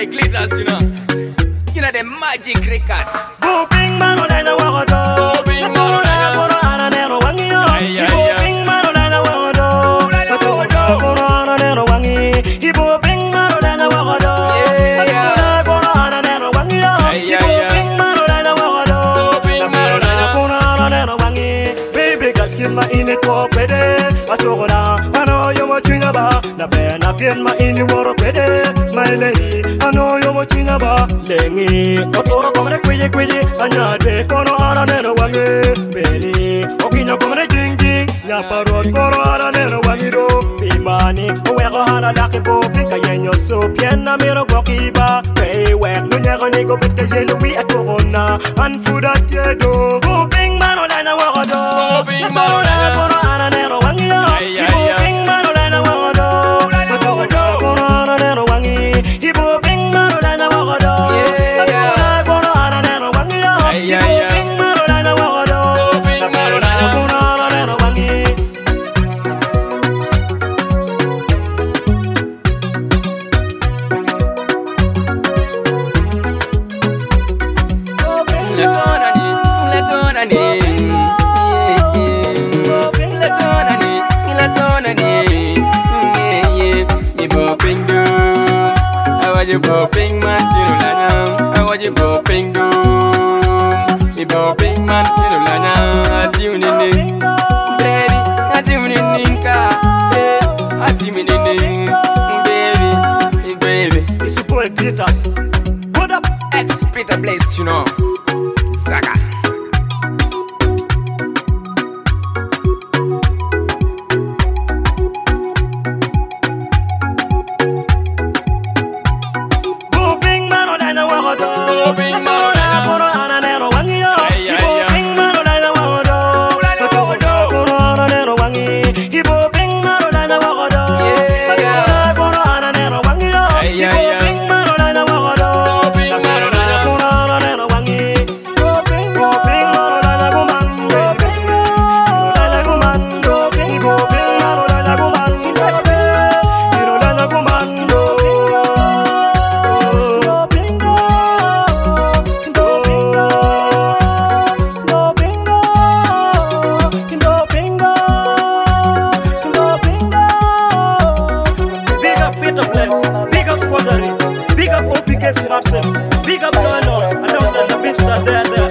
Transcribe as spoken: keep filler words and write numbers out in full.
glitters, you know. You know the magic records. Booping man, what I know what I do. Booping man, what I know what I do. Booping man, what I know what I do. Booping man, what I know what I do. Baby, got him my in it walk with it. I told her, I know you're watching about. Na ben I get my in the water with it. My lady, I know you're watching about. Lengy, Otoro come and quit it, quit it. And not be corner on a wangy. Belly, Okino come and ding ding. Yaparo, Coro, and a wangy do. Be money, whoever had a lucky book. I ain't your soup, Yana Miro Gokiba. Pay when you never go with the yellow we at Corona. And food at your door. Booping man, I know what I do. Booping man, I know what I do. Booping man, I know what I do. You bopping man, you know lana. I want you bopping do. You bopping man, you know lana. I do need baby. I do need car. I do need baby, baby. It's your boy Glitters. What up? Ex Peter Blaze, you know. Saga. Big up O P K Smart Cell. Big up Leonora. And also the business there, there.